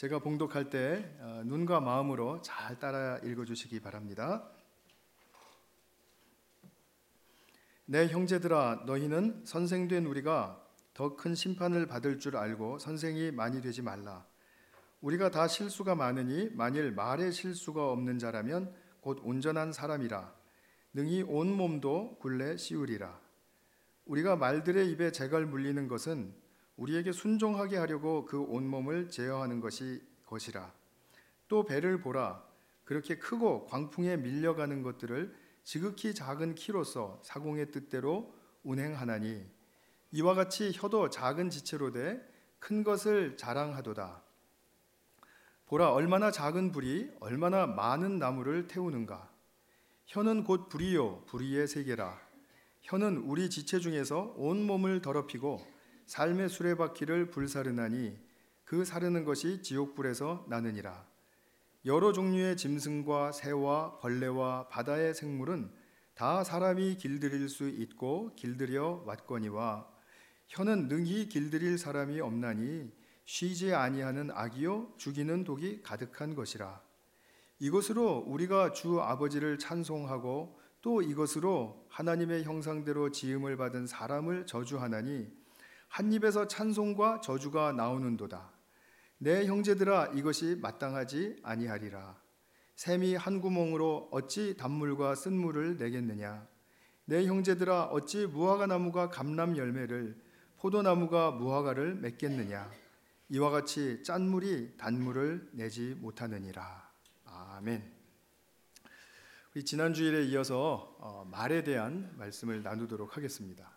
제가 봉독할 때 눈과 마음으로 잘 따라 읽어주시기 바랍니다. 내 형제들아, 너희는 선생된 우리가 더 큰 심판을 받을 줄 알고 선생이 많이 되지 말라. 우리가 다 실수가 많으니 만일 말에 실수가 없는 자라면 곧 온전한 사람이라 능히 온 몸도 굴레 씌우리라. 우리가 말들의 입에 재갈 물리는 것은 우리에게 순종하게 하려고 그 온몸을 제어하는 것이라. 또 배를 보라. 그렇게 크고 광풍에 밀려가는 것들을 지극히 작은 키로서 사공의 뜻대로 운행하나니 이와 같이 혀도 작은 지체로 돼 큰 것을 자랑하도다. 보라, 얼마나 작은 불이 얼마나 많은 나무를 태우는가. 혀는 곧 불이요 불의의 세계라. 혀는 우리 지체 중에서 온 몸을 더럽히고 삶의 수레바퀴를 불사르나니 그 사르는 것이 지옥불에서 나느니라. 여러 종류의 짐승과 새와 벌레와 바다의 생물은 다 사람이 길들일 수 있고 길들여 왔거니와 혀는 능히 길들일 사람이 없나니 쉬지 아니하는 악이요 죽이는 독이 가득한 것이라. 이것으로 우리가 주 아버지를 찬송하고 또 이것으로 하나님의 형상대로 지음을 받은 사람을 저주하나니 한 입에서 찬송과 저주가 나오는도다. 내 형제들아, 이것이 마땅하지 아니하리라. 샘이 한 구멍으로 어찌 단물과 쓴물을 내겠느냐. 내 형제들아, 어찌 무화과 나무가 감람 열매를 포도나무가 무화과를 맺겠느냐. 이와 같이 짠물이 단물을 내지 못하느니라. 아멘. 우리 지난 주일에 이어서 말에 대한 말씀을 나누도록 하겠습니다.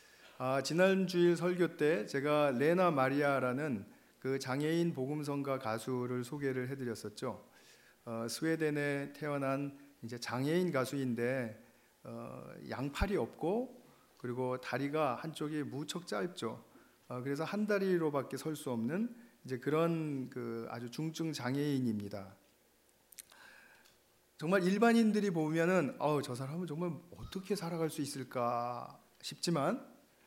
지난 주일 설교 때 제가 레나 마리아라는 그 장애인 복음성가 가수를 소개를 해드렸었죠. 스웨덴에 태어난 이제 장애인 가수인데 양팔이 없고 그리고 다리가 한쪽이 무척 짧죠. 그래서 한 다리로밖에 설 수 없는 이제 그런 그 아주 중증 장애인입니다. 정말 일반인들이 보면은 저 사람은 정말 어떻게 살아갈 수 있을까 싶지만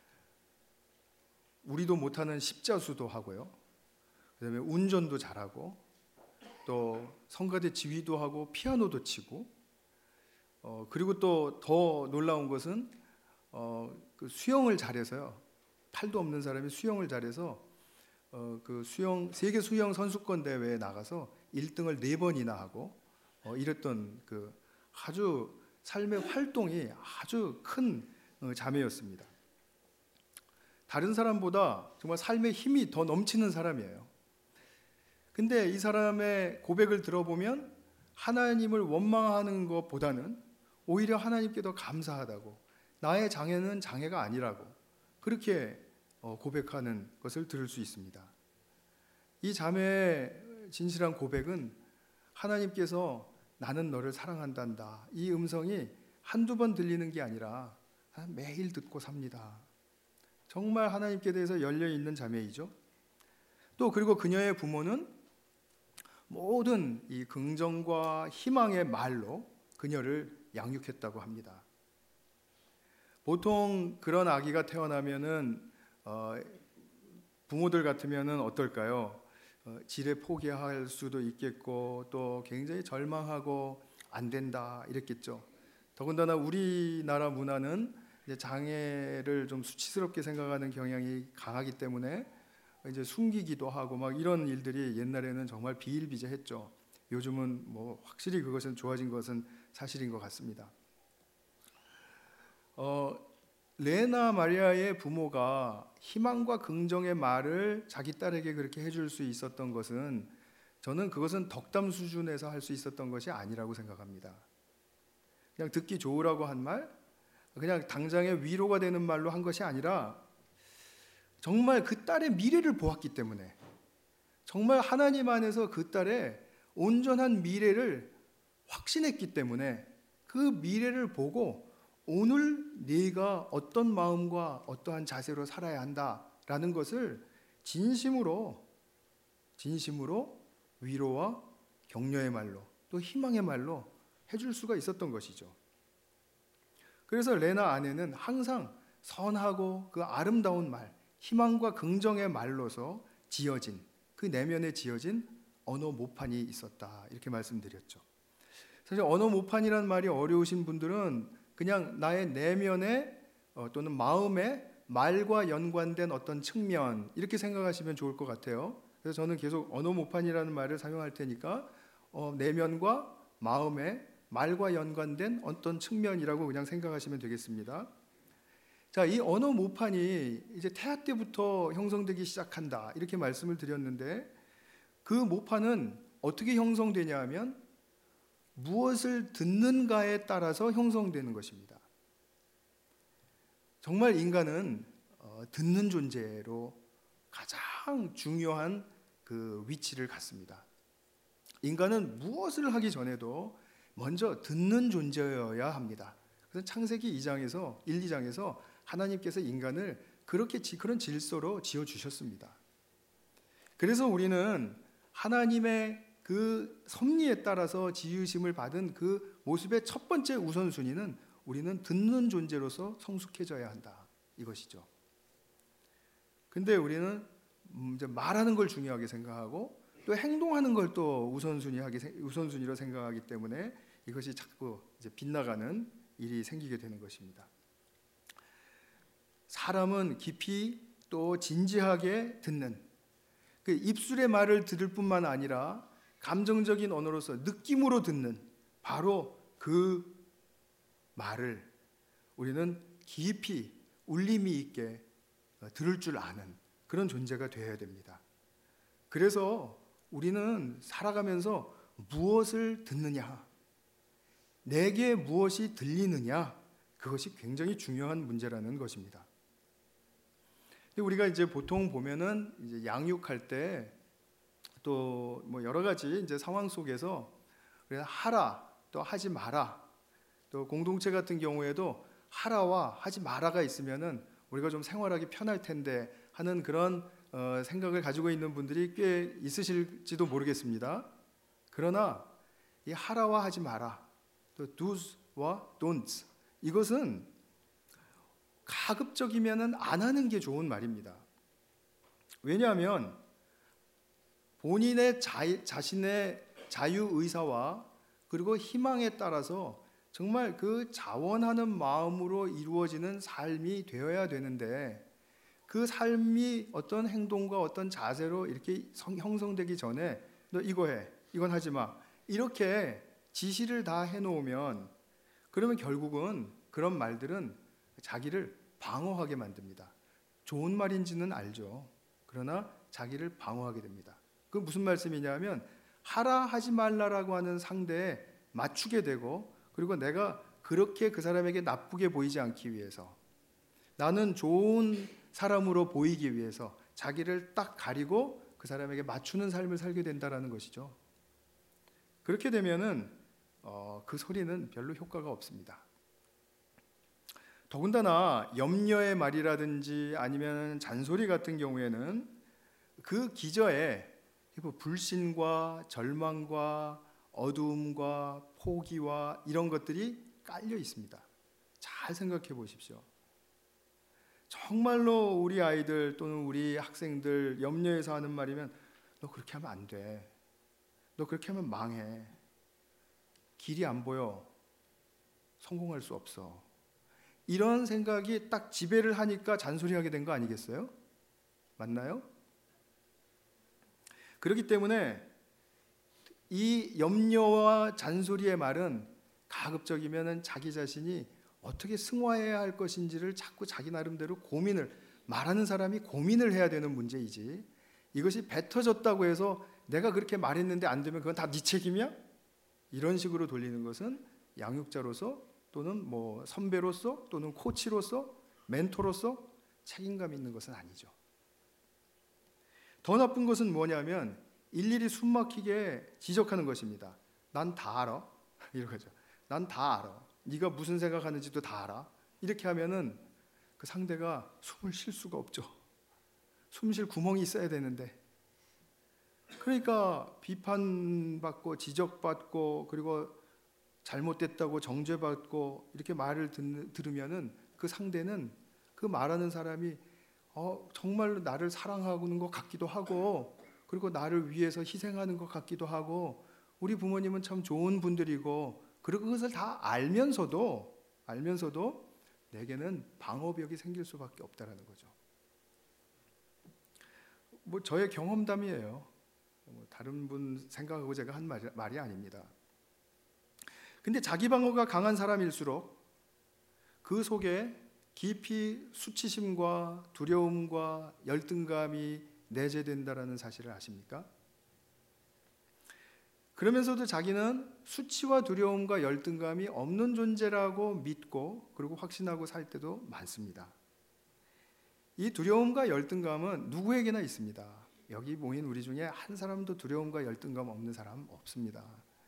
우리도 못하는 십자수도 하고요. 그다음에 운전도 잘하고 또 성가대 지휘도 하고 피아노도 치고 그리고 또 더 놀라운 것은 그 수영을 잘해서요. 팔도 없는 사람이 수영을 잘해서 그 세계 수영 선수권 대회에 나가서 1등을 4번이나 하고 이랬던 그 아주 삶의 활동이 아주 큰 자매였습니다. 다른 사람보다 정말 삶의 힘이 더 넘치는 사람이에요. 근데 이 사람의 고백을 들어보면 하나님을 원망하는 것보다는 오히려 하나님께 더 감사하다고, 나의 장애는 장애가 아니라고 그렇게 고백하는 것을 들을 수 있습니다. 이 자매의 진실한 고백은 하나님께서 나는 너를 사랑한단다, 이 음성이 한두 번 들리는 게 아니라 매일 듣고 삽니다. 정말 하나님께 대해서 열려있는 자매이죠. 또 그리고 그녀의 부모는 모든 이 긍정과 희망의 말로 그녀를 양육했다고 합니다. 보통 그런 아기가 태어나면은 부모들 같으면은 어떨까요? 지레 포기할 수도 있겠고 또 굉장히 절망하고 안 된다 이랬겠죠. 더군다나 우리나라 문화는 이제 장애를 좀 수치스럽게 생각하는 경향이 강하기 때문에 이제 숨기기도 하고 막 이런 일들이 옛날에는 정말 비일비재했죠. 요즘은 뭐 확실히 그것은 좋아진 것은 사실인 것 같습니다. 레나 마리아의 부모가 희망과 긍정의 말을 자기 딸에게 그렇게 해줄 수 있었던 것은 저는 그것은 덕담 수준에서 할 수 있었던 것이 아니라고 생각합니다. 그냥 듣기 좋으라고 한 말, 그냥 당장의 위로가 되는 말로 한 것이 아니라 정말 그 딸의 미래를 보았기 때문에, 정말 하나님 안에서 그 딸의 온전한 미래를 확신했기 때문에 그 미래를 보고 오늘 네가 어떤 마음과 어떠한 자세로 살아야 한다라는 것을 진심으로 위로와 격려의 말로 또 희망의 말로 해줄 수가 있었던 것이죠. 그래서 레나 아내는 항상 선하고 그 아름다운 말, 희망과 긍정의 말로서 지어진, 그 내면에 지어진 언어 모판이 있었다. 이렇게 말씀드렸죠. 사실 언어 모판이라는 말이 어려우신 분들은 그냥 나의 내면에 또는 마음에 말과 연관된 어떤 측면 이렇게 생각하시면 좋을 것 같아요. 그래서 저는 계속 언어 모판이라는 말을 사용할 테니까 내면과 마음에 말과 연관된 어떤 측면이라고 그냥 생각하시면 되겠습니다. 자, 이 언어 모판이 이제 태아 때부터 형성되기 시작한다 이렇게 말씀을 드렸는데, 그 모판은 어떻게 형성되냐 하면 무엇을 듣는가에 따라서 형성되는 것입니다. 정말 인간은 듣는 존재로 가장 중요한 그 위치를 갖습니다. 인간은 무엇을 하기 전에도 먼저 듣는 존재여야 합니다. 그래서 창세기 2장에서 1, 2장에서 하나님께서 인간을 그런 질서로 지어 주셨습니다. 그래서 우리는 하나님의 그 섭리에 따라서 지으심을 받은 그 모습의 첫 번째 우선순위는 우리는 듣는 존재로서 성숙해져야 한다, 이것이죠. 근데 우리는 이제 말하는 걸 중요하게 생각하고 또 행동하는 걸 또 우선순위로 생각하기 때문에 이것이 자꾸 이제 빗나가는 일이 생기게 되는 것입니다. 사람은 깊이 또 진지하게 듣는, 그 입술의 말을 들을 뿐만 아니라 감정적인 언어로서 느낌으로 듣는 바로 그 말을 우리는 깊이 울림이 있게 들을 줄 아는 그런 존재가 되어야 됩니다. 그래서 우리는 살아가면서 무엇을 듣느냐, 내게 무엇이 들리느냐, 그것이 굉장히 중요한 문제라는 것입니다. 우리가 이제 보통 보면은 이제 양육할 때 또 뭐 여러 가지 이제 상황 속에서 하라 또 하지 마라, 또 공동체 같은 경우에도 하라와 하지 마라가 있으면은 우리가 좀 생활하기 편할 텐데 하는 그런 생각을 가지고 있는 분들이 꽤 있으실지도 모르겠습니다. 그러나 이 하라와 하지 마라, 또 do's와 don'ts, 이것은 가급적이면은 안 하는 게 좋은 말입니다. 왜냐하면 본인의 자신의 자유의사와 그리고 희망에 따라서 정말 그 자원하는 마음으로 이루어지는 삶이 되어야 되는데, 그 삶이 어떤 행동과 어떤 자세로 이렇게 형성되기 전에 너 이거 해, 이건 하지 마, 이렇게 지시를 다 해놓으면 그러면 결국은 그런 말들은 자기를 방어하게 만듭니다. 좋은 말인지는 알죠. 그러나 자기를 방어하게 됩니다. 그 무슨 말씀이냐면 하라 하지 말라라고 하는 상대에 맞추게 되고, 그리고 내가 그렇게 그 사람에게 나쁘게 보이지 않기 위해서, 나는 좋은 사람으로 보이기 위해서 자기를 딱 가리고 그 사람에게 맞추는 삶을 살게 된다는 것이죠. 그렇게 되면은 그 소리는 별로 효과가 없습니다. 더군다나 염려의 말이라든지 아니면 잔소리 같은 경우에는 그 기저에 불신과 절망과 어두움과 포기와 이런 것들이 깔려 있습니다. 잘 생각해 보십시오. 정말로 우리 아이들 또는 우리 학생들 염려해서 하는 말이면 너 그렇게 하면 안 돼, 너 그렇게 하면 망해, 길이 안 보여, 성공할 수 없어, 이런 생각이 딱 지배를 하니까 잔소리하게 된 거 아니겠어요? 맞나요? 그렇기 때문에 이 염려와 잔소리의 말은 가급적이면 자기 자신이 어떻게 승화해야 할 것인지를 자꾸 자기 나름대로 말하는 사람이 고민을 해야 되는 문제이지, 이것이 뱉어졌다고 해서 내가 그렇게 말했는데 안 되면 그건 다 네 책임이야? 이런 식으로 돌리는 것은 양육자로서 또는 뭐 선배로서 또는 코치로서 멘토로서 책임감 있는 것은 아니죠. 더 나쁜 것은 뭐냐면 일일이 숨막히게 지적하는 것입니다. 난 다 알아, 이러죠. 난 다 알아, 네가 무슨 생각하는지도 다 알아. 이렇게 하면은 그 상대가 숨을 쉴 수가 없죠. 숨 쉴 구멍이 있어야 되는데. 그러니까 비판받고 지적받고 그리고 잘못됐다고 정죄받고 이렇게 말을 들으면은 그 상대는, 그 말하는 사람이 정말로 나를 사랑하는 것 같기도 하고 그리고 나를 위해서 희생하는 것 같기도 하고, 우리 부모님은 참 좋은 분들이고, 그리고 그것을 다 알면서도 내게는 방어벽이 생길 수밖에 없다라는 거죠. 뭐 저의 경험담이에요. 뭐 다른 분 생각하고 제가 한 말이 아닙니다. 근데 자기 방어가 강한 사람일수록 그 속에 깊이 수치심과 두려움과 열등감이 내재된다라는 사실을 아십니까? 그러면서도 자기는 수치와 두려움과 열등감이 없는 존재라고 믿고 그리고 확신하고 살 때도 많습니다. 이 두려움과 열등감은 누구에게나 있습니다. 여기 모인 우리 중에 한 사람도 두려움과 열등감 없는 사람 없습니다.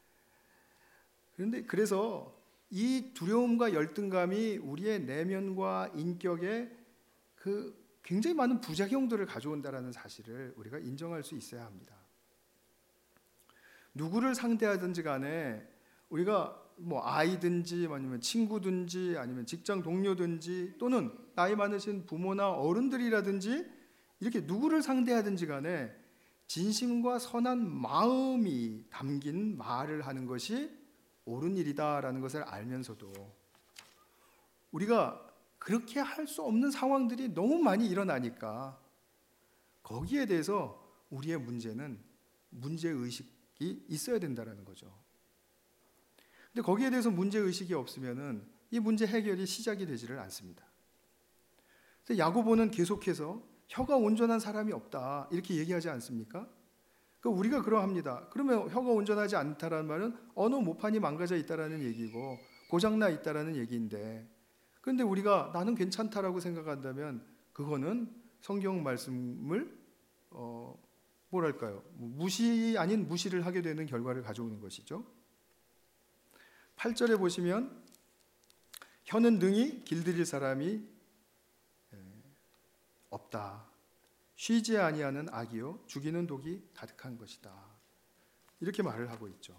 그래서 이 두려움과 열등감이 우리의 내면과 인격에 그 굉장히 많은 부작용들을 가져온다는 사실을 우리가 인정할 수 있어야 합니다. 누구를 상대하든지 간에 우리가 뭐 아이든지 아니면 친구든지 아니면 직장 동료든지 또는 나이 많으신 부모나 어른들이라든지 이렇게 누구를 상대하든지 간에 진심과 선한 마음이 담긴 말을 하는 것이 옳은 일이다라는 것을 알면서도 우리가 그렇게 할 수 없는 상황들이 너무 많이 일어나니까 거기에 대해서 우리의 문제는 문제의식이 있어야 된다는 거죠. 근데 거기에 대해서 문제의식이 없으면은 이 문제 해결이 시작이 되지를 않습니다. 그래서 야고보는 계속해서 혀가 온전한 사람이 없다 이렇게 얘기하지 않습니까? 우리가 그러합니다. 그러면 혀가 온전하지 않다라는 말은 언어 모판이 망가져 있다라는 얘기고 고장나 있다라는 얘기인데, 그런데 우리가 나는 괜찮다라고 생각한다면 그거는 성경 말씀을 무시 아닌 무시를 하게 되는 결과를 가져오는 것이죠. 8절에 보시면 혀는 능히 길들일 사람이 없다. 쉬지 아니하는 악이요 죽이는 독이 가득한 것이다. 이렇게 말을 하고 있죠.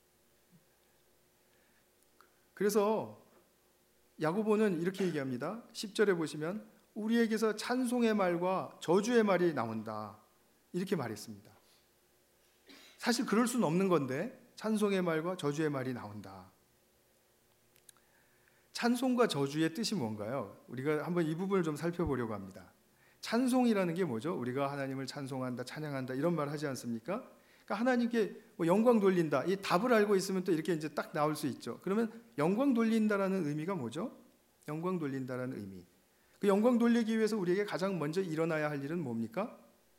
그래서 야고보는 이렇게 얘기합니다. 10절에 보시면 우리에게서 찬송의 말과 저주의 말이 나온다. 이렇게 말했습니다. 사실 그럴 수는 없는 건데 찬송의 말과 저주의 말이 나온다. 찬송과 저주의 뜻이 뭔가요? 우리가 한번 이 부분을 좀 살펴보려고 합니다. 찬송이라는 게 뭐죠? 우리가 하나님을 찬송한다, 찬양한다 이런 말 하지 않습니까? 그러니까 하나님께 뭐 영광 돌린다. 이 답을 알고 있으면 또 이렇게 이제 딱 나올 수 있죠. 그러면 영광 돌린다라는 의미가 뭐죠? 영광 돌린다라는 의미. 그 영광 돌리기 위해서 우리에게 가장 먼저 일어나야 할 일은 뭡니까?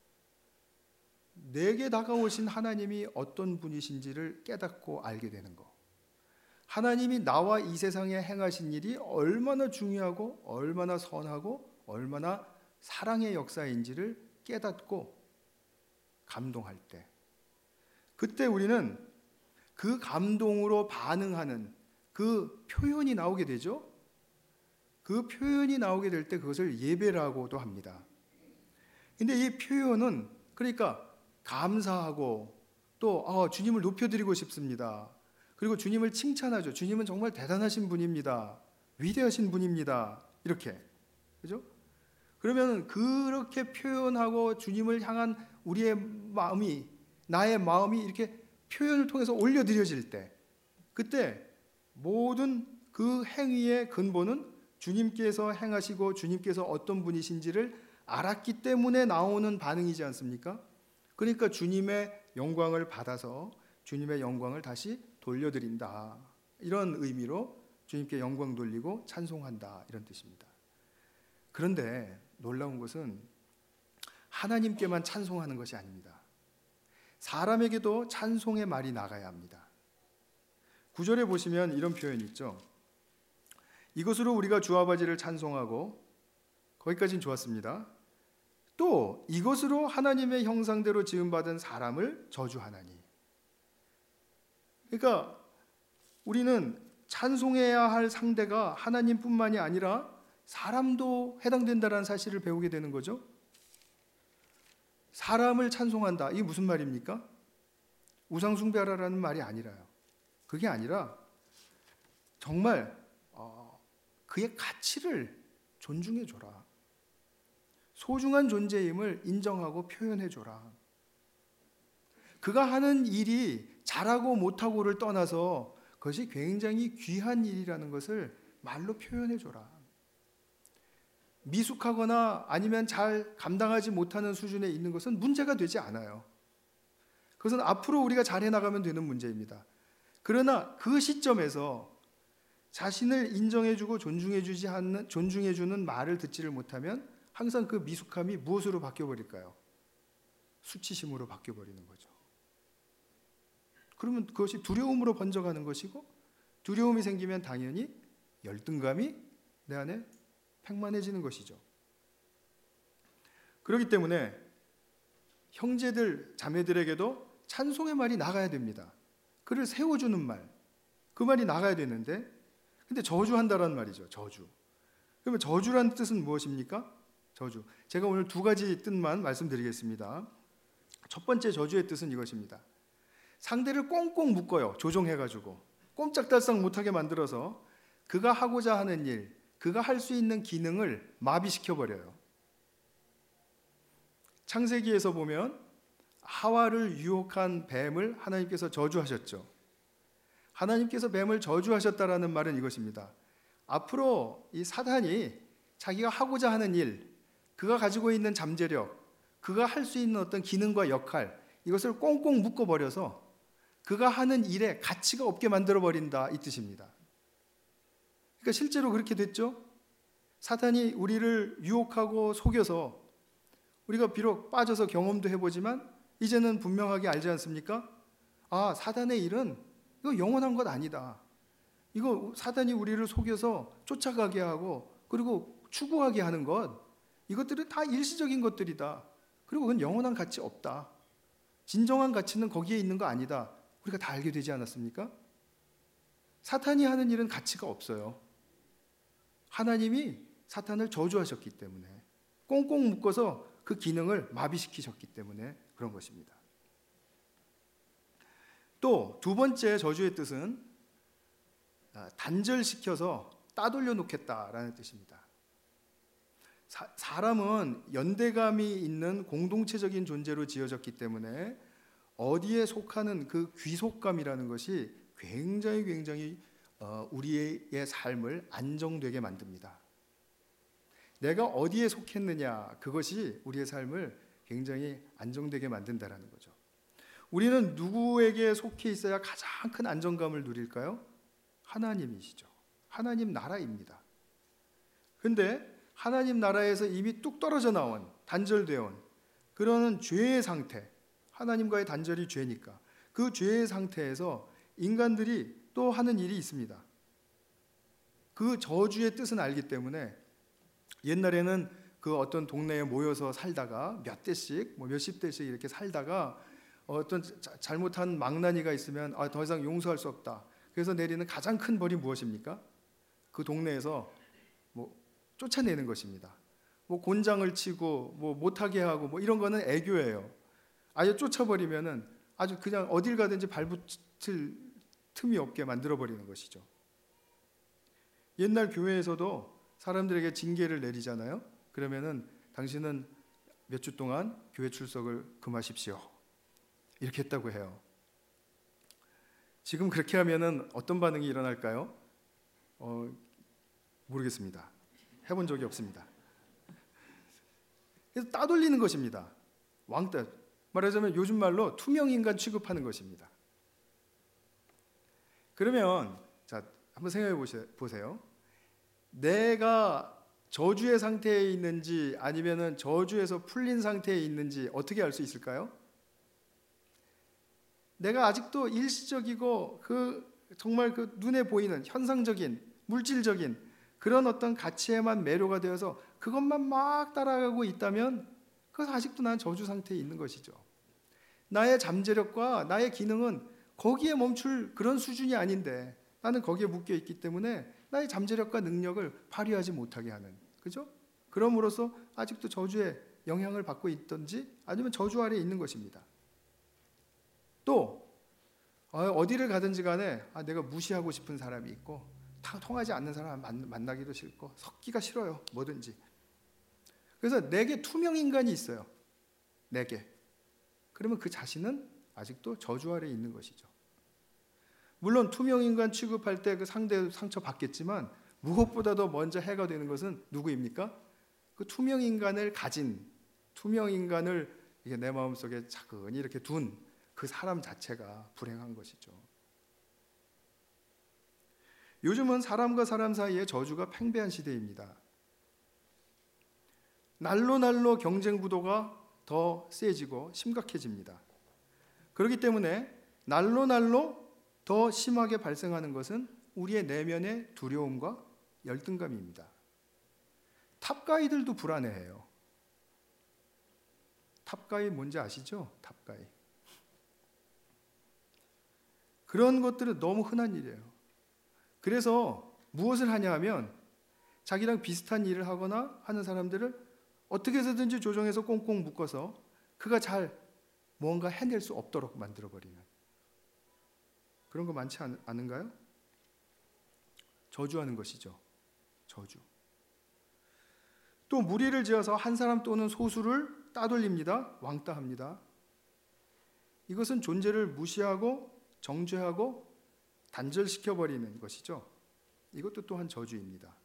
내게 다가오신 하나님이 어떤 분이신지를 깨닫고 알게 되는 거. 하나님이 나와 이 세상에 행하신 일이 얼마나 중요하고 얼마나 선하고 얼마나 사랑의 역사인지를 깨닫고 감동할 때, 그때 우리는 그 감동으로 반응하는 그 표현이 나오게 되죠. 그 표현이 나오게 될 때 그것을 예배라고도 합니다. 근데 이 표현은 그러니까 감사하고 또 주님을 높여드리고 싶습니다. 그리고 주님을 칭찬하죠. 주님은 정말 대단하신 분입니다. 위대하신 분입니다. 이렇게. 그죠? 그러면 그렇게 표현하고 주님을 향한 우리의 마음이, 나의 마음이 이렇게 표현을 통해서 올려드려질 때, 그때 모든 그 행위의 근본은 주님께서 행하시고 주님께서 어떤 분이신지를 알았기 때문에 나오는 반응이지 않습니까? 그러니까 주님의 영광을 받아서 주님의 영광을 다시 돌려드린다. 이런 의미로 주님께 영광 돌리고 찬송한다. 이런 뜻입니다. 그런데 놀라운 것은 하나님께만 찬송하는 것이 아닙니다. 사람에게도 찬송의 말이 나가야 합니다. 9절에 보시면 이런 표현이 있죠. 이것으로 우리가 주 아버지를 찬송하고, 거기까지는 좋았습니다. 또 이것으로 하나님의 형상대로 지음받은 사람을 저주하나니. 그러니까 우리는 찬송해야 할 상대가 하나님뿐만이 아니라 사람도 해당된다는 사실을 배우게 되는 거죠. 사람을 찬송한다. 이게 무슨 말입니까? 우상숭배하라는 말이 아니라요. 그게 아니라 정말 그의 가치를 존중해줘라. 소중한 존재임을 인정하고 표현해줘라. 그가 하는 일이 잘하고 못하고를 떠나서 그것이 굉장히 귀한 일이라는 것을 말로 표현해 줘라. 미숙하거나 아니면 잘 감당하지 못하는 수준에 있는 것은 문제가 되지 않아요. 그것은 앞으로 우리가 잘해 나가면 되는 문제입니다. 그러나 그 시점에서 자신을 인정해주고 존중해주는 말을 듣지를 못하면 항상 그 미숙함이 무엇으로 바뀌어버릴까요? 수치심으로 바뀌어버리는 거죠. 그러면 그것이 두려움으로 번져가는 것이고, 두려움이 생기면 당연히 열등감이 내 안에 팽만해지는 것이죠. 그렇기 때문에 형제들, 자매들에게도 찬송의 말이 나가야 됩니다. 그를 세워주는 말, 그 말이 나가야 되는데, 근데 저주한다라는 말이죠. 저주. 그러면 저주란 뜻은 무엇입니까? 저주. 제가 오늘 두 가지 뜻만 말씀드리겠습니다. 첫 번째 저주의 뜻은 이것입니다. 상대를 꽁꽁 묶어요. 조종해가지고 꼼짝달싹 못하게 만들어서 그가 하고자 하는 일, 그가 할 수 있는 기능을 마비시켜버려요. 창세기에서 보면 하와를 유혹한 뱀을 하나님께서 저주하셨죠. 하나님께서 뱀을 저주하셨다라는 말은 이것입니다. 앞으로 이 사단이 자기가 하고자 하는 일, 그가 가지고 있는 잠재력, 그가 할 수 있는 어떤 기능과 역할, 이것을 꽁꽁 묶어버려서 그가 하는 일에 가치가 없게 만들어버린다, 이 뜻입니다. 그러니까 실제로 그렇게 됐죠. 사탄이 우리를 유혹하고 속여서 우리가 비록 빠져서 경험도 해보지만 이제는 분명하게 알지 않습니까? 아, 사단의 일은 이거 영원한 것 아니다. 이거 사단이 우리를 속여서 쫓아가게 하고 그리고 추구하게 하는 것, 이것들은 다 일시적인 것들이다. 그리고 그건 영원한 가치 없다. 진정한 가치는 거기에 있는 거 아니다. 우리가 다 알게 되지 않았습니까? 사탄이 하는 일은 가치가 없어요. 하나님이 사탄을 저주하셨기 때문에, 꽁꽁 묶어서 그 기능을 마비시키셨기 때문에 그런 것입니다. 또 두 번째 저주의 뜻은 단절시켜서 따돌려 놓겠다라는 뜻입니다. 사람은 연대감이 있는 공동체적인 존재로 지어졌기 때문에 어디에 속하는 그 귀속감이라는 것이 굉장히 우리의 삶을 안정되게 만듭니다. 내가 어디에 속했느냐, 그것이 우리의 삶을 굉장히 안정되게 만든다는 거죠. 우리는 누구에게 속해 있어야 가장 큰 안정감을 누릴까요? 하나님이시죠. 하나님 나라입니다. 그런데 하나님 나라에서 이미 뚝 떨어져 나온, 단절되어 온 그런 죄의 상태, 하나님과의 단절이 죄니까 그 죄의 상태에서 인간들이 또 하는 일이 있습니다. 그 저주의 뜻은 알기 때문에 옛날에는 그 어떤 동네에 모여서 살다가 몇 대씩, 몇십 대씩 이렇게 살다가 어떤 잘못한 망나니가 있으면 더 이상 용서할 수 없다. 그래서 내리는 가장 큰 벌이 무엇입니까? 그 동네에서 쫓아내는 것입니다. 곤장을 치고 못하게 하고 이런 거는 애교예요. 아예 쫓아버리면은 아주 그냥 어딜 가든지 발붙일 틈이 없게 만들어버리는 것이죠. 옛날 교회에서도 사람들에게 징계를 내리잖아요. 그러면은 당신은 몇 주 동안 교회 출석을 금하십시오. 이렇게 했다고 해요. 지금 그렇게 하면은 어떤 반응이 일어날까요? 모르겠습니다. 해본 적이 없습니다. 그래서 따돌리는 것입니다. 왕따. 말하자면 요즘 말로 투명인간 취급하는 것입니다. 그러면 자, 한번 생각해 보세요. 내가 저주의 상태에 있는지 아니면은 저주에서 풀린 상태에 있는지 어떻게 알 수 있을까요? 내가 아직도 일시적이고 정말 눈에 보이는 현상적인, 물질적인 그런 어떤 가치에만 매료가 되어서 그것만 막 따라가고 있다면 그것은 아직도 난 저주 상태에 있는 것이죠. 나의 잠재력과 나의 기능은 거기에 멈출 그런 수준이 아닌데 나는 거기에 묶여 있기 때문에 나의 잠재력과 능력을 발휘하지 못하게 하는, 그죠? 그럼으로써 아직도 저주의 영향을 받고 있든지 아니면 저주 아래에 있는 것입니다. 또 어디를 가든지 간에 내가 무시하고 싶은 사람이 있고 통하지 않는 사람 만나기도 싫고 섞기가 싫어요. 뭐든지. 그래서 내게 투명 인간이 있어요. 내게. 그러면 그 자신은 아직도 저주 아래에 있는 것이죠. 물론 투명인간 취급할 때 그 상대 상처 받겠지만 무엇보다도 먼저 해가 되는 것은 누구입니까? 그 투명인간을 가진, 투명인간을 이게 내 마음속에 차근히 이렇게 둔 그 사람 자체가 불행한 것이죠. 요즘은 사람과 사람 사이에 저주가 팽배한 시대입니다. 날로 경쟁 구도가 더 세지고 심각해집니다. 그렇기 때문에 날로 더 심하게 발생하는 것은 우리의 내면의 두려움과 열등감입니다. 탑가이들도 불안해해요. 탑가이 뭔지 아시죠? 탑가이. 그런 것들은 너무 흔한 일이에요. 그래서 무엇을 하냐 하면 자기랑 비슷한 일을 하거나 하는 사람들을 어떻게 해서든지 조정해서 꽁꽁 묶어서 그가 잘 뭔가 해낼 수 없도록 만들어버리는 그런 거 많지 않은가요? 저주하는 것이죠. 저주. 또 무리를 지어서 한 사람 또는 소수를 따돌립니다. 왕따합니다. 이것은 존재를 무시하고 정죄하고 단절시켜버리는 것이죠. 이것도 또한 저주입니다.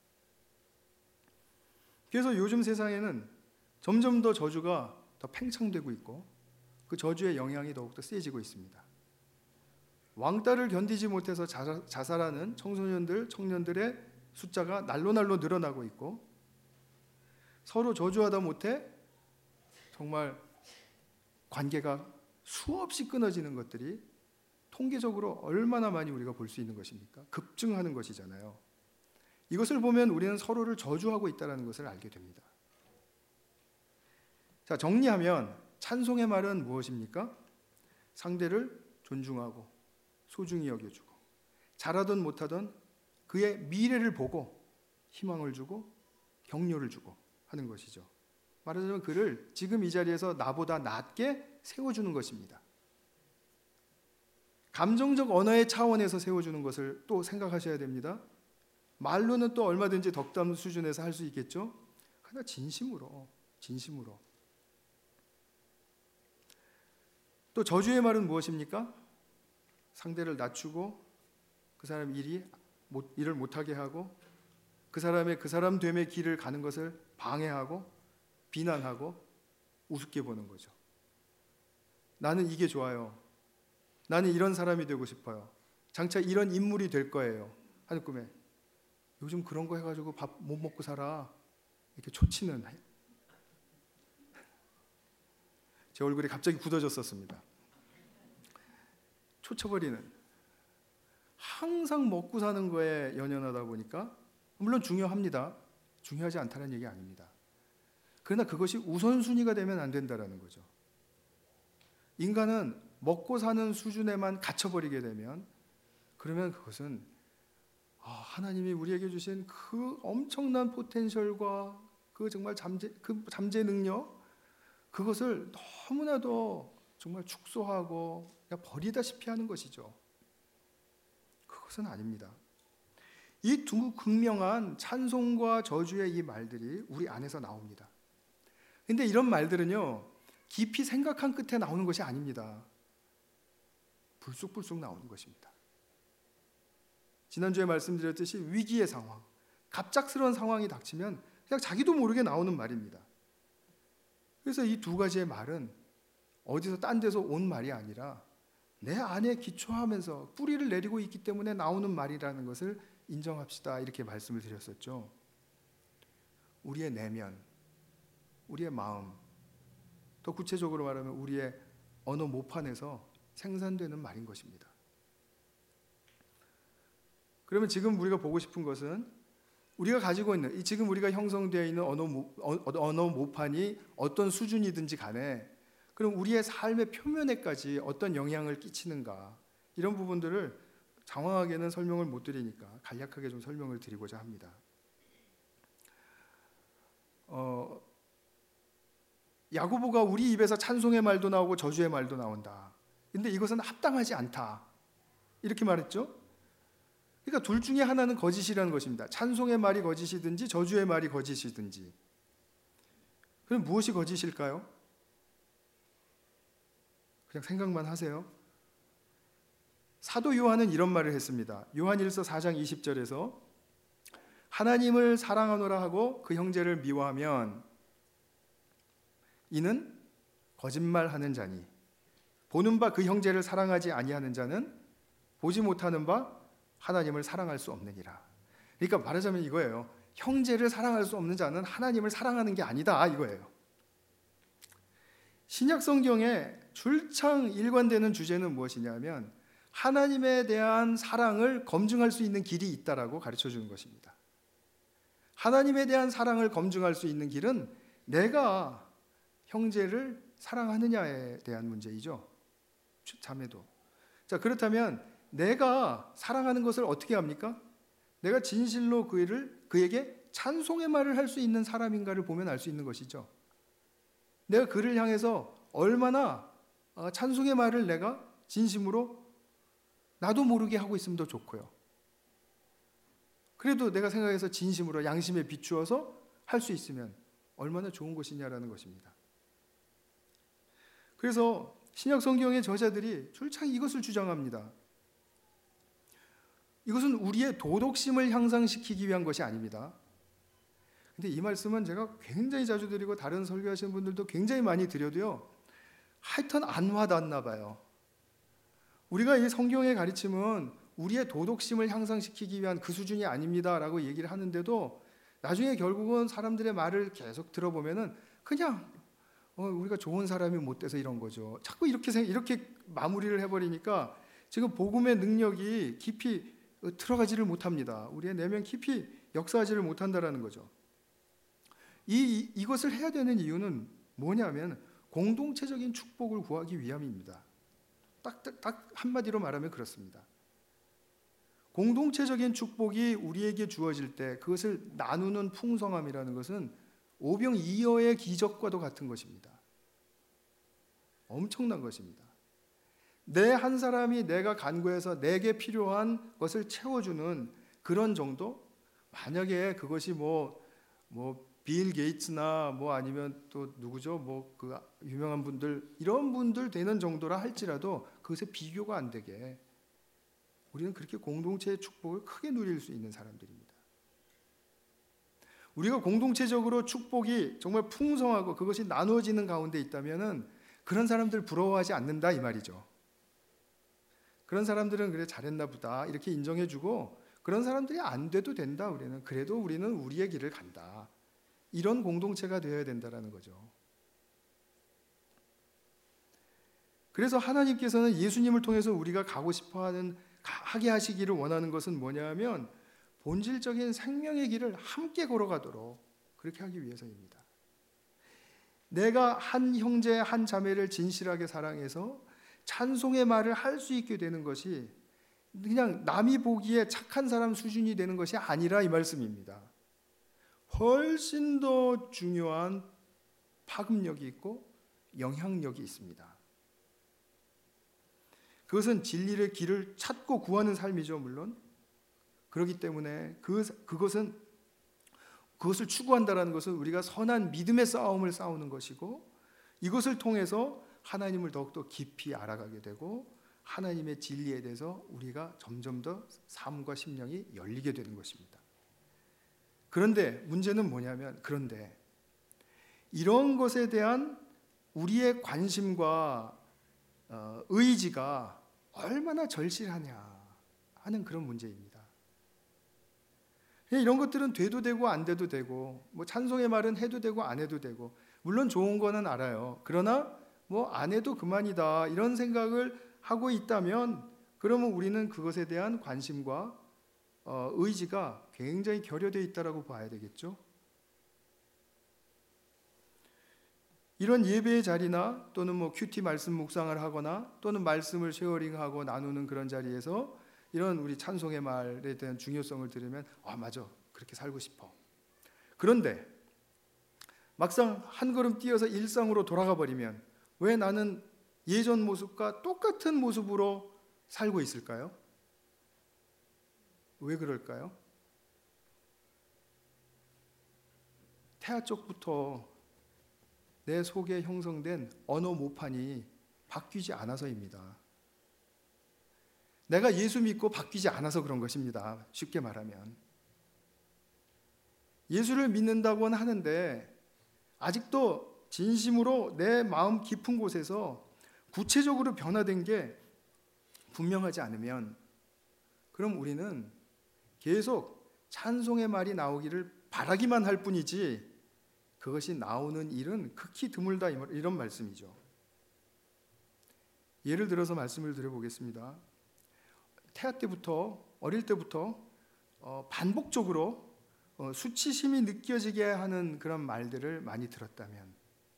그래서 요즘 세상에는 점점 더 저주가 더 팽창되고 있고 그 저주의 영향이 더욱더 세지고 있습니다. 왕따를 견디지 못해서 자살하는 청소년들, 청년들의 숫자가 날로 늘어나고 있고 서로 저주하다 못해 정말 관계가 수없이 끊어지는 것들이 통계적으로 얼마나 많이 우리가 볼 수 있는 것입니까? 급증하는 것이잖아요. 이것을 보면 우리는 서로를 저주하고 있다는 것을 알게 됩니다. 자, 정리하면 찬송의 말은 무엇입니까? 상대를 존중하고 소중히 여겨주고 잘하든 못하든 그의 미래를 보고 희망을 주고 격려를 주고 하는 것이죠. 말하자면 그를 지금 이 자리에서 나보다 낫게 세워주는 것입니다. 감정적 언어의 차원에서 세워주는 것을 또 생각하셔야 됩니다. 말로는 또 얼마든지 덕담 수준에서 할 수 있겠죠. 그러나 진심으로 또 저주의 말은 무엇입니까? 상대를 낮추고 그 사람 일을 못하게 하고 그 사람 됨의 길을 가는 것을 방해하고 비난하고 우습게 보는 거죠. 나는 이게 좋아요. 나는 이런 사람이 되고 싶어요. 장차 이런 인물이 될 거예요. 하는 꿈에 요즘 그런 거 해가지고 밥 못 먹고 살아. 이렇게 초치는 제 얼굴이 갑자기 굳어졌었습니다. 초쳐버리는 항상 먹고 사는 거에 연연하다 보니까 물론 중요합니다. 중요하지 않다는 얘기 아닙니다. 그러나 그것이 우선순위가 되면 안 된다는 거죠. 인간은 먹고 사는 수준에만 갇혀버리게 되면 그러면 그것은 하나님이 우리에게 주신 그 엄청난 포텐셜과 그 정말 잠재 능력 그것을 너무나도 정말 축소하고 그냥 버리다시피 하는 것이죠. 그것은 아닙니다. 이 두 극명한 찬송과 저주의 이 말들이 우리 안에서 나옵니다. 근데 이런 말들은요 깊이 생각한 끝에 나오는 것이 아닙니다. 불쑥불쑥 나오는 것입니다. 지난주에 말씀드렸듯이 위기의 상황, 갑작스러운 상황이 닥치면 그냥 자기도 모르게 나오는 말입니다. 그래서 이 두 가지의 말은 어디서 딴 데서 온 말이 아니라 내 안에 기초하면서 뿌리를 내리고 있기 때문에 나오는 말이라는 것을 인정합시다. 이렇게 말씀을 드렸었죠. 우리의 내면, 우리의 마음, 더 구체적으로 말하면 우리의 언어 모판에서 생산되는 말인 것입니다. 그러면 지금 우리가 보고 싶은 것은 우리가 가지고 있는 지금 우리가 형성되어 있는 언어 모판이 어떤 수준이든지 간에 그럼 우리의 삶의 표면에까지 어떤 영향을 끼치는가 이런 부분들을 장황하게는 설명을 못 드리니까 간략하게 좀 설명을 드리고자 합니다. 야고보가 우리 입에서 찬송의 말도 나오고 저주의 말도 나온다. 근데 이것은 합당하지 않다. 이렇게 말했죠. 그러니까 둘 중에 하나는 거짓이라는 것입니다. 찬송의 말이 거짓이든지 저주의 말이 거짓이든지. 그럼 무엇이 거짓일까요? 그냥 생각만 하세요. 사도 요한은 이런 말을 했습니다. 요한일서 4장 20절에서 하나님을 사랑하노라 하고 그 형제를 미워하면 이는 거짓말하는 자니 보는 바 그 형제를 사랑하지 아니하는 자는 보지 못하는 바 하나님을 사랑할 수 없느니라. 그러니까 말하자면 이거예요. 형제를 사랑할 수 없는 자는 하나님을 사랑하는 게 아니다, 이거예요. 신약 성경에 줄창 일관되는 주제는 무엇이냐면 하나님에 대한 사랑을 검증할 수 있는 길이 있다라고 가르쳐 주는 것입니다. 하나님에 대한 사랑을 검증할 수 있는 길은 내가 형제를 사랑하느냐에 대한 문제이죠. 자매도. 자, 그렇다면 내가 사랑하는 것을 어떻게 합니까? 내가 진실로 그에게 찬송의 말을 할 수 있는 사람인가를 보면 알 수 있는 것이죠. 내가 그를 향해서 얼마나 찬송의 말을 내가 진심으로 나도 모르게 하고 있으면 더 좋고요. 그래도 내가 생각해서 진심으로 양심에 비추어서 할 수 있으면 얼마나 좋은 것이냐라는 것입니다. 그래서 신약 성경의 저자들이 줄창 이것을 주장합니다. 이것은 우리의 도덕심을 향상시키기 위한 것이 아닙니다. 근데 이 말씀은 제가 굉장히 자주 드리고 다른 설교하시는 분들도 굉장히 많이 드려도요, 하여튼 안 와닿나 봐요. 우리가 이 성경의 가르침은 우리의 도덕심을 향상시키기 위한 그 수준이 아닙니다라고 얘기를 하는데도 나중에 결국은 사람들의 말을 계속 들어보면은 그냥 우리가 좋은 사람이 못 돼서 이런 거죠. 자꾸 이렇게 마무리를 해버리니까 지금 복음의 능력이 깊이 들어가지를 못합니다. 우리의 내면 깊이 역사하지를 못한다라는 거죠. 이것을 해야 되는 이유는 뭐냐면 공동체적인 축복을 구하기 위함입니다. 딱 한마디로 말하면 그렇습니다. 공동체적인 축복이 우리에게 주어질 때 그것을 나누는 풍성함이라는 것은 오병이어의 기적과도 같은 것입니다. 엄청난 것입니다. 내 한 사람이 내가 간구해서 내게 필요한 것을 채워주는 그런 정도? 만약에 그것이 빌 게이츠나 아니면 또 누구죠? 그 유명한 분들, 이런 분들 되는 정도라 할지라도 그것에 비교가 안 되게 우리는 그렇게 공동체의 축복을 크게 누릴 수 있는 사람들입니다. 우리가 공동체적으로 축복이 정말 풍성하고 그것이 나누어지는 가운데 있다면은 그런 사람들 부러워하지 않는다 이 말이죠. 그런 사람들은 그래 잘했나 보다 이렇게 인정해주고 그런 사람들이 안 돼도 된다. 그래도 우리는 우리의 길을 간다. 이런 공동체가 되어야 된다라는 거죠. 그래서 하나님께서는 예수님을 통해서 우리가 가고 싶어하는 하게 하시기를 원하는 것은 뭐냐면 본질적인 생명의 길을 함께 걸어가도록 그렇게 하기 위해서입니다. 내가 한 형제 한 자매를 진실하게 사랑해서 찬송의 말을 할 수 있게 되는 것이 그냥 남이 보기에 착한 사람 수준이 되는 것이 아니라 이 말씀입니다. 훨씬 더 중요한 파급력이 있고 영향력이 있습니다. 그것은 진리의 길을 찾고 구하는 삶이죠, 물론. 그렇기 때문에 그것을 추구한다는 것은 우리가 선한 믿음의 싸움을 싸우는 것이고 이것을 통해서 하나님을 더욱더 깊이 알아가게 되고 하나님의 진리에 대해서 우리가 점점 더 삶과 심령이 열리게 되는 것입니다. 그런데 문제는 뭐냐면 이런 것에 대한 우리의 관심과 의지가 얼마나 절실하냐 하는 그런 문제입니다. 이런 것들은 돼도 되고 안 돼도 되고 찬송의 말은 해도 되고 안 해도 되고 물론 좋은 거는 알아요. 그러나 안 해도 그만이다 이런 생각을 하고 있다면 그러면 우리는 그것에 대한 관심과 의지가 굉장히 결여되어 있다라고 봐야 되겠죠. 이런 예배의 자리나 또는 큐티 말씀 묵상을 하거나 또는 말씀을 쉐어링하고 나누는 그런 자리에서 이런 우리 찬송의 말에 대한 중요성을 들으면 맞아 그렇게 살고 싶어. 그런데 막상 한 걸음 뛰어서 일상으로 돌아가 버리면 왜 나는 예전 모습과 똑같은 모습으로 살고 있을까요? 왜 그럴까요? 태아 쪽부터 내 속에 형성된 언어 모판이 바뀌지 않아서입니다. 내가 예수 믿고 바뀌지 않아서 그런 것입니다. 쉽게 말하면. 예수를 믿는다고는 하는데 아직도 진심으로 내 마음 깊은 곳에서 구체적으로 변화된 게 분명하지 않으면, 그럼 우리는 계속 찬송의 말이 나오기를 바라기만 할 뿐이지 그것이 나오는 일은 극히 드물다, 이런 말씀이죠. 예를 들어서 말씀을 드려보겠습니다. 태아 때부터, 어릴 때부터 반복적으로 수치심이 느껴지게 하는 그런 말들을 많이 들었다면,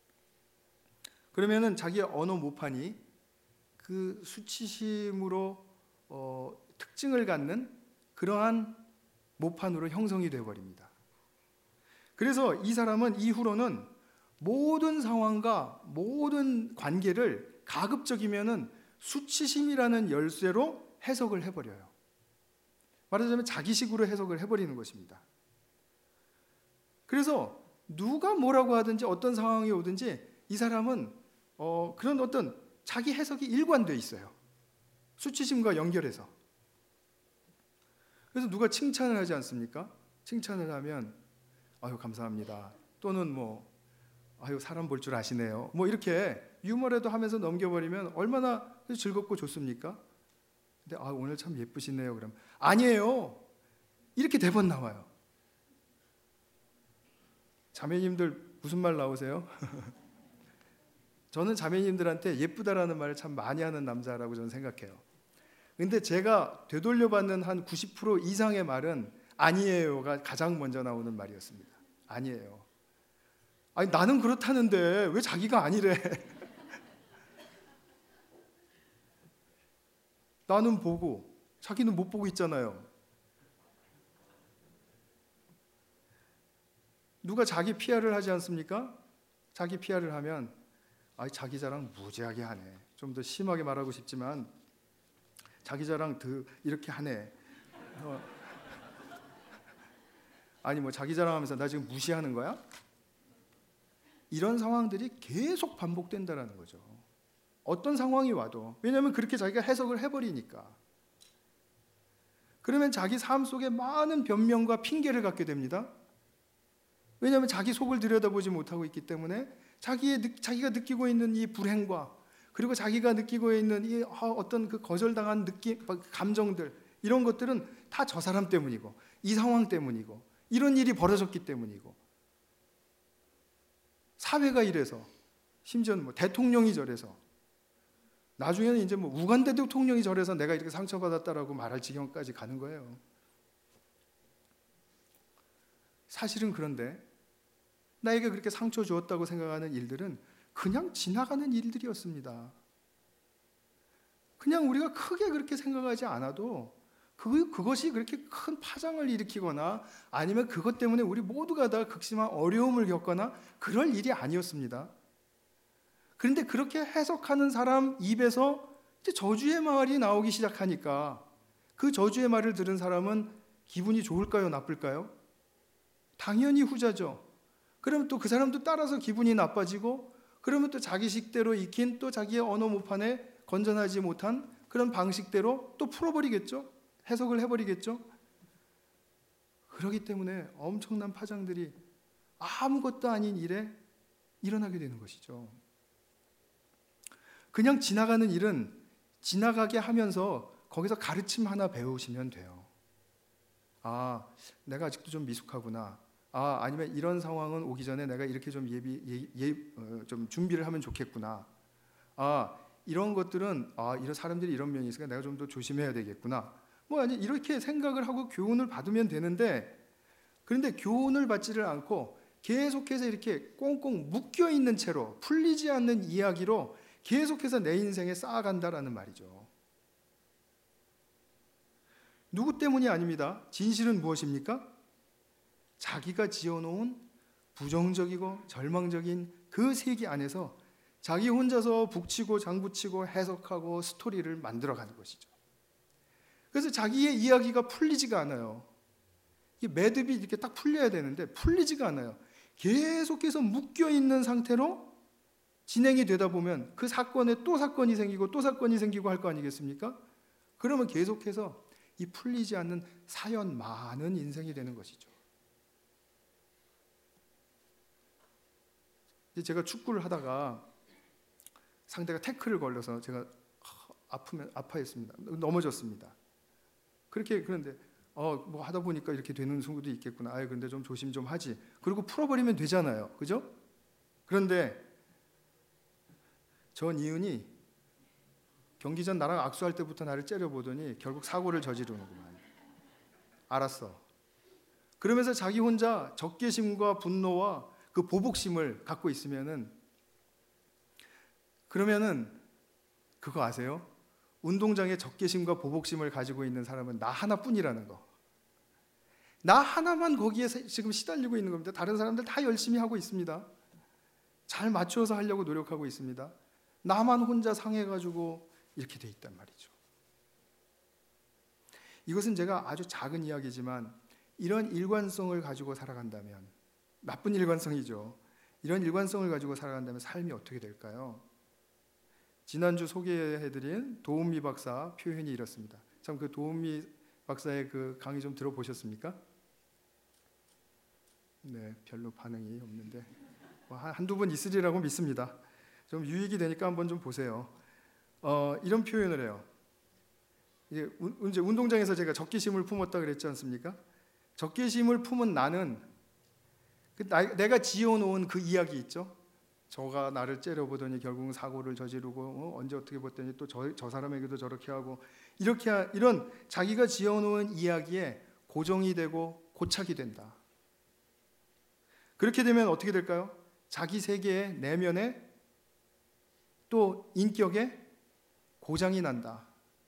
그러면은 자기의 언어 모판이 그 수치심으로 특징을 갖는 그러한 모판으로 형성이 되어버립니다. 그래서 이 사람은 이후로는 모든 상황과 모든 관계를 가급적이면은 수치심이라는 열쇠로 해석을 해버려요. 말하자면 자기식으로 해석을 해버리는 것입니다. 그래서 누가 뭐라고 하든지 어떤 상황이 오든지 이 사람은 그런 어떤 자기 해석이 일관되어 있어요. 수치심과 연결해서. 그래서 누가 칭찬을 하지 않습니까? 칭찬을 하면 아유 감사합니다. 또는 뭐 아유 사람 볼 줄 아시네요. 뭐 이렇게 유머라도 하면서 넘겨버리면 얼마나 즐겁고 좋습니까? 근데 아 오늘 참 예쁘시네요. 그럼 아니에요. 이렇게 대번 나와요. 자매님들 무슨 말 나오세요? 저는 자매님들한테 예쁘다라는 말을 참 많이 하는 남자라고 저는 생각해요. 근데 제가 되돌려받는 한 90% 이상의 말은 아니에요가 가장 먼저 나오는 말이었습니다. 아니에요. 아니 나는 그렇다는데 왜 자기가 아니래? 나는 보고 자기는 못 보고 있잖아요. 누가 자기 PR을 하지 않습니까? 자기 PR을 하면 자기 자랑 무지하게 하네. 좀 더 심하게 말하고 싶지만 자기 자랑 이렇게 하네. 아니 뭐 자기 자랑하면서 나 지금 무시하는 거야? 이런 상황들이 계속 반복된다라는 거죠. 어떤 상황이 와도. 왜냐하면 그렇게 자기가 해석을 해버리니까. 그러면 자기 삶 속에 많은 변명과 핑계를 갖게 됩니다. 왜냐하면 자기 속을 들여다보지 못하고 있기 때문에 자기가 느끼고 있는 이 불행과 그리고 자기가 느끼고 있는 이 어떤 그 거절당한 느낌, 감정들, 이런 것들은 다 저 사람 때문이고 이 상황 때문이고 이런 일이 벌어졌기 때문이고 사회가 이래서 심지어는 뭐 대통령이 저래서 나중에는 이제 뭐 우간다 대통령이 저래서 내가 이렇게 상처받았다라고 말할 지경까지 가는 거예요. 사실은 그런데 나에게 그렇게 상처 주었다고 생각하는 일들은 그냥 지나가는 일들이었습니다. 그냥 우리가 크게 그렇게 생각하지 않아도 그것이 그렇게 큰 파장을 일으키거나 아니면 그것 때문에 우리 모두가 다 극심한 어려움을 겪거나 그럴 일이 아니었습니다. 그런데 그렇게 해석하는 사람 입에서 이제 저주의 말이 나오기 시작하니까 그 저주의 말을 들은 사람은 기분이 좋을까요? 나쁠까요? 당연히 후자죠. 그러면 또 그 사람도 따라서 기분이 나빠지고 그러면 또 자기 식대로 익힌 또 자기의 언어 모판에 건전하지 못한 그런 방식대로 또 풀어버리겠죠. 해석을 해버리겠죠. 그렇기 때문에 엄청난 파장들이 아무것도 아닌 일에 일어나게 되는 것이죠. 그냥 지나가는 일은 지나가게 하면서 거기서 가르침 하나 배우시면 돼요. 아, 내가 아직도 좀 미숙하구나. 아니면 이런 상황은 오기 전에 내가 이렇게 좀 좀 준비를 하면 좋겠구나. 이런 것들은 이런 사람들이 이런 면이 있으니까 내가 좀 더 조심해야 되겠구나. 아니 이렇게 생각을 하고 교훈을 받으면 되는데, 그런데 교훈을 받지를 않고 계속해서 이렇게 꽁꽁 묶여 있는 채로 풀리지 않는 이야기로 계속해서 내 인생에 쌓아간다라는 말이죠. 누구 때문이 아닙니다. 진실은 무엇입니까? 자기가 지어놓은 부정적이고 절망적인 그 세계 안에서 자기 혼자서 북치고 장구치고 해석하고 스토리를 만들어가는 것이죠. 그래서 자기의 이야기가 풀리지가 않아요. 이 매듭이 이렇게 딱 풀려야 되는데 풀리지가 않아요. 계속해서 묶여있는 상태로 진행이 되다 보면 그 사건에 또 사건이 생기고 또 사건이 생기고 할 거 아니겠습니까? 그러면 계속해서 이 풀리지 않는 사연 많은 인생이 되는 것이죠. 제가 축구를 하다가 상대가 태클을 걸려서 제가 아파했습니다. 넘어졌습니다. 그런데 뭐 하다 보니까 이렇게 되는 수도 있겠구나. 근데 좀 조심 좀 하지. 그리고 풀어버리면 되잖아요. 그죠? 그런데 전 이은이 경기 전 나랑 악수할 때부터 나를 째려보더니 결국 사고를 저지르는구만. 알았어. 그러면서 자기 혼자 적개심과 분노와 그 보복심을 갖고 있으면은, 그러면은 그거 아세요? 운동장에 적개심과 보복심을 가지고 있는 사람은 나 하나뿐이라는 거. 나 하나만 거기에 지금 시달리고 있는 겁니다. 다른 사람들 다 열심히 하고 있습니다. 잘 맞춰서 하려고 노력하고 있습니다. 나만 혼자 상해가지고 이렇게 돼 있단 말이죠. 이것은 제가 아주 작은 이야기지만 이런 일관성을 가지고 살아간다면, 나쁜 일관성이죠. 이런 일관성을 가지고 살아간다면 삶이 어떻게 될까요? 지난주 소개해드린 도은미 박사 표현이 이렇습니다. 참 그 도은미 박사의 그 강의 좀 들어보셨습니까? 네, 별로 반응이 없는데 한두 번 있으리라고 믿습니다. 좀 유익이 되니까 한번 좀 보세요. 이런 표현을 해요. 이제 운동장에서 제가 적개심을 품었다 그랬지 않습니까? 적개심을 품은 나는 내가 지어놓은 그 이야기 있죠. 저가 나를 째려보더니 결국은 사고를 저지르고 언제 어떻게 봤더니 또 저 사람에게도 저렇게 하고 이런 자기가 지어놓은 이야기에 고정이 되고 고착이 된다. 그렇게 되면 어떻게 될까요? 자기 세계의 내면에 또 인격에 고장이 난다.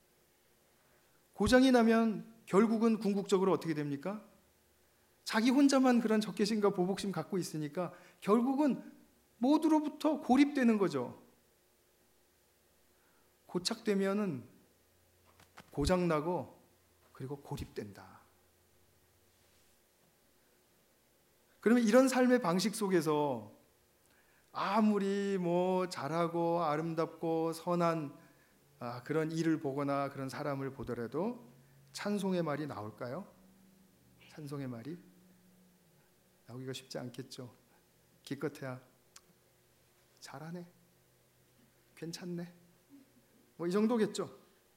고장이 나면 결국은 궁극적으로 어떻게 됩니까? 자기 혼자만 그런 적개심과 보복심 갖고 있으니까 결국은 모두로부터 고립되는 거죠. 고착되면은 고장나고 그리고 고립된다. 그러면 이런 삶의 방식 속에서 아무리 뭐 잘하고 아름답고 선한 그런 일을 보거나 그런 사람을 보더라도 찬송의 말이 나올까요? 찬송의 말이 나오기가 쉽지 않겠죠. 기껏해야 잘하네, 괜찮네, 뭐 이 정도겠죠.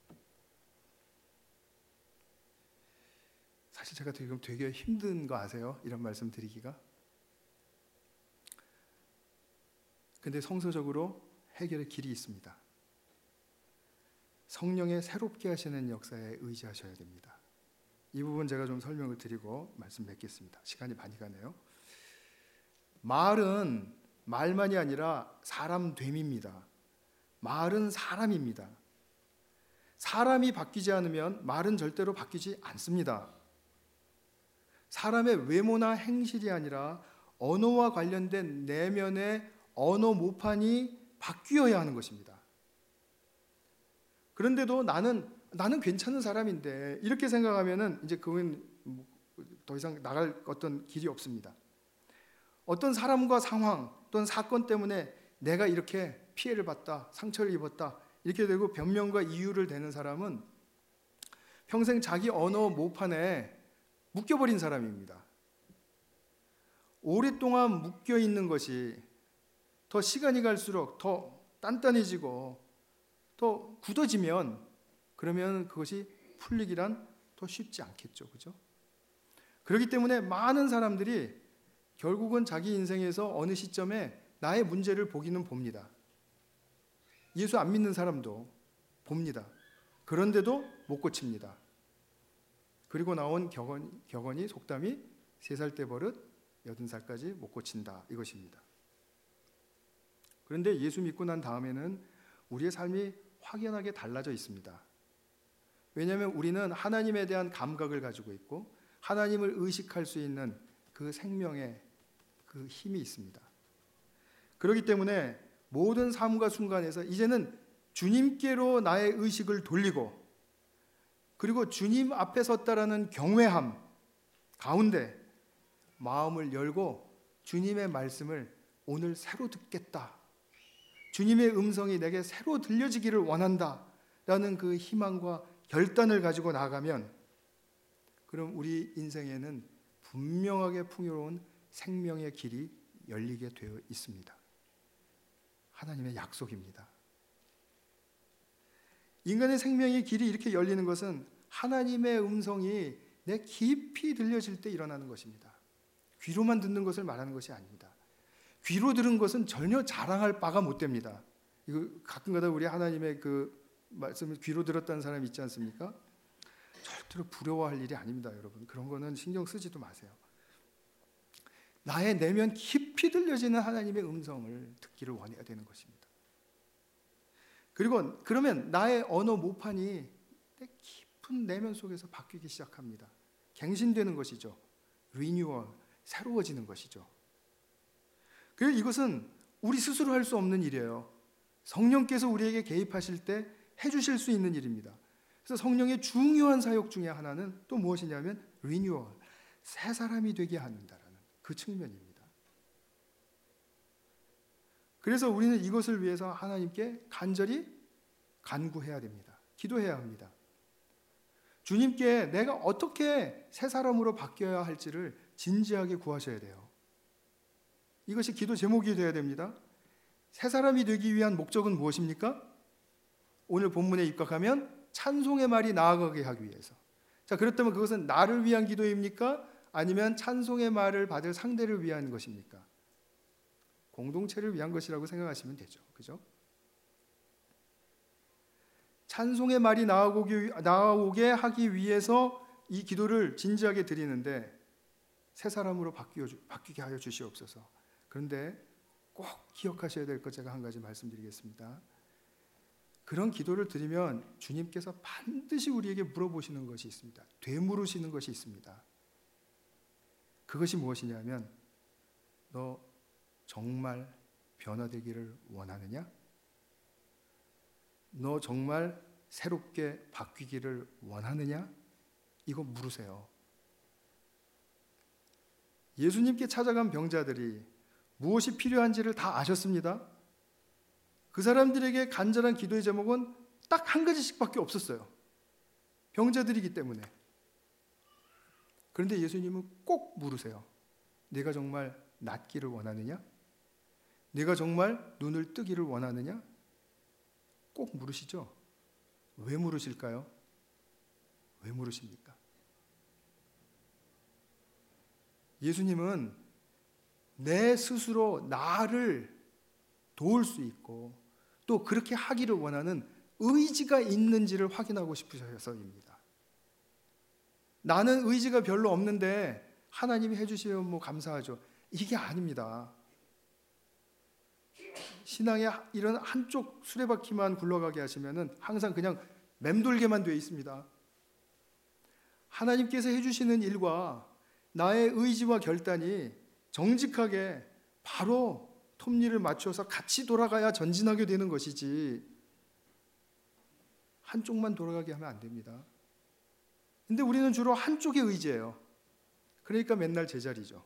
사실 제가 지금 되게 힘든 거 아세요? 이런 말씀 드리기가. 근데 성서적으로 해결의 길이 있습니다. 성령의 새롭게 하시는 역사에 의지하셔야 됩니다. 이 부분 제가 좀 설명을 드리고 말씀 맺겠습니다. 시간이 많이 가네요. 말은 말만이 아니라 사람됨입니다. 말은 사람입니다. 사람이 바뀌지 않으면 말은 절대로 바뀌지 않습니다. 사람의 외모나 행실이 아니라 언어와 관련된 내면의 언어 모판이 바뀌어야 하는 것입니다. 그런데도 나는 괜찮은 사람인데 이렇게 생각하면은 이제 그건 더 이상 나갈 어떤 길이 없습니다. 어떤 사람과 상황 또는 사건 때문에 내가 이렇게 피해를 봤다, 상처를 입었다 이렇게 되고 변명과 이유를 대는 사람은 평생 자기 언어 모판에 묶여버린 사람입니다. 오랫동안 묶여있는 것이 더 시간이 갈수록 더 단단해지고 더 굳어지면 그러면 그것이 풀리기란 더 쉽지 않겠죠. 그죠? 그렇기 때문에 많은 사람들이 결국은 자기 인생에서 어느 시점에 나의 문제를 보기는 봅니다. 예수 안 믿는 사람도 봅니다. 그런데도 못 고칩니다. 그리고 나온 격언이 속담이 3살 때 버릇 80살까지 못 고친다 이것입니다. 그런데 예수 믿고 난 다음에는 우리의 삶이 확연하게 달라져 있습니다. 왜냐하면 우리는 하나님에 대한 감각을 가지고 있고 하나님을 의식할 수 있는 그 생명의 그 힘이 있습니다. 그렇기 때문에 모든 삶과 순간에서 이제는 주님께로 나의 의식을 돌리고 그리고 주님 앞에 섰다라는 경외함 가운데 마음을 열고 주님의 말씀을 오늘 새로 듣겠다. 주님의 음성이 내게 새로 들려지기를 원한다라는 그 희망과 결단을 가지고 나아가면, 그럼 우리 인생에는 분명하게 풍요로운 생명의 길이 열리게 되어 있습니다. 하나님의 약속입니다. 인간의 생명의 길이 이렇게 열리는 것은 하나님의 음성이 내 깊이 들려질 때 일어나는 것입니다. 귀로만 듣는 것을 말하는 것이 아닙니다. 귀로 들은 것은 전혀 자랑할 바가 못 됩니다. 이거 가끔가다 우리 하나님의 그 말씀을 귀로 들었다는 사람이 있지 않습니까? 절대로 부러워할 일이 아닙니다, 여러분. 그런 거는 신경 쓰지도 마세요. 나의 내면 깊이 들려지는 하나님의 음성을 듣기를 원해야 되는 것입니다. 그리고 그러면 나의 언어 모판이 내 깊은 내면 속에서 바뀌기 시작합니다. 갱신되는 것이죠. 리뉴얼, 새로워지는 것이죠. 그리고 이것은 우리 스스로 할 수 없는 일이에요. 성령께서 우리에게 개입하실 때 해주실 수 있는 일입니다. 그래서 성령의 중요한 사역 중에 하나는 또 무엇이냐면 리뉴얼, 새 사람이 되게 한다라는 그 측면입니다. 그래서 우리는 이것을 위해서 하나님께 간절히 간구해야 됩니다. 기도해야 합니다. 주님께 내가 어떻게 새 사람으로 바뀌어야 할지를 진지하게 구하셔야 돼요. 이것이 기도 제목이 되어야 됩니다. 새 사람이 되기 위한 목적은 무엇입니까? 오늘 본문에 입각하면 찬송의 말이 나아가게 하기 위해서. 자, 그렇다면 그것은 나를 위한 기도입니까? 아니면 찬송의 말을 받을 상대를 위한 것입니까? 공동체를 위한 것이라고 생각하시면 되죠. 그죠? 찬송의 말이 나오게 하기 위해서 이 기도를 진지하게 드리는데 새 사람으로 바뀌게 하여 주시옵소서. 그런데 꼭 기억하셔야 될 것 제가 한 가지 말씀드리겠습니다. 그런 기도를 드리면 주님께서 반드시 우리에게 물어보시는 것이 있습니다. 되물으시는 것이 있습니다. 그것이 무엇이냐면 너 정말 변화되기를 원하느냐? 너 정말 새롭게 바뀌기를 원하느냐? 이거 물으세요. 예수님께 찾아간 병자들이 무엇이 필요한지를 다 아셨습니다. 그 사람들에게 간절한 기도의 제목은 딱 한 가지씩밖에 없었어요. 병자들이기 때문에. 그런데 예수님은 꼭 물으세요. 내가 정말 낫기를 원하느냐? 내가 정말 눈을 뜨기를 원하느냐? 꼭 물으시죠? 왜 물으실까요? 왜 물으십니까? 예수님은 내 스스로 나를 도울 수 있고 또 그렇게 하기를 원하는 의지가 있는지를 확인하고 싶으셔서입니다. 나는 의지가 별로 없는데 하나님이 해주시면 뭐 감사하죠. 이게 아닙니다. 신앙의 이런 한쪽 수레바퀴만 굴러가게 하시면은 항상 그냥 맴돌게만 되어 있습니다. 하나님께서 해주시는 일과 나의 의지와 결단이 정직하게 바로 톱니를 맞춰서 같이 돌아가야 전진하게 되는 것이지 한쪽만 돌아가게 하면 안 됩니다. 근데 우리는 주로 한쪽에 의지해요. 그러니까 맨날 제자리죠.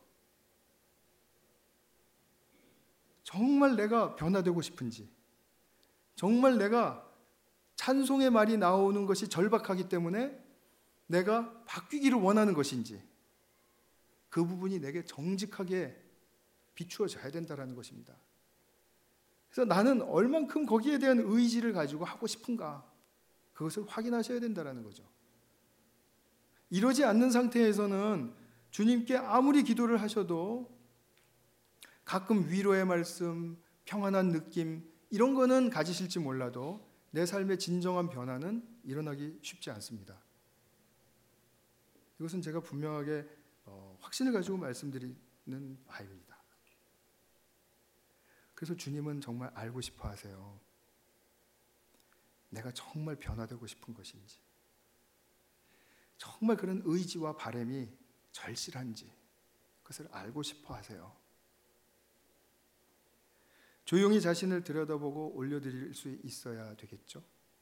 정말 내가 변화되고 싶은지, 정말 내가 찬송의 말이 나오는 것이 절박하기 때문에 내가 바뀌기를 원하는 것인지 그 부분이 내게 정직하게 비추어져야 된다는 것입니다. 그래서 나는 얼만큼 거기에 대한 의지를 가지고 하고 싶은가, 그것을 확인하셔야 된다는 거죠. 이러지 않는 상태에서는 주님께 아무리 기도를 하셔도 가끔 위로의 말씀, 평안한 느낌 이런 거는 가지실지 몰라도 내 삶의 진정한 변화는 일어나기 쉽지 않습니다. 이것은 제가 분명하게 확신을 가지고 말씀드리는 바입니다. 그래서 주님은 정말 알고 싶어 하세요. 내가 정말 변화되고 싶은 것인지, 정말 그런 의지와 바람이 절실한지 그것을 알고 싶어 하세요. 조용히 자신을 들여다보고 올려드릴 수 있어야 되겠죠.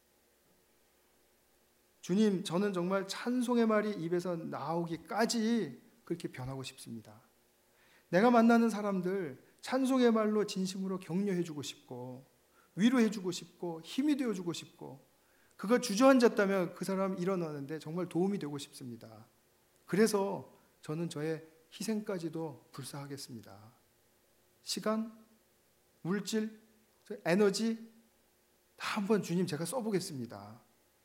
주님, 저는 정말 찬송의 말이 입에서 나오기까지 그렇게 변하고 싶습니다. 내가 만나는 사람들 찬송의 말로 진심으로 격려해 주고 싶고 위로해주고 싶고 힘이 되어주고 싶고, 그가 주저앉았다면 그 사람 일어나는데 정말 도움이 되고 싶습니다. 그래서 저는 저의 희생까지도 불사하겠습니다. 시간, 물질, 에너지 다 한번 주님 제가 써보겠습니다.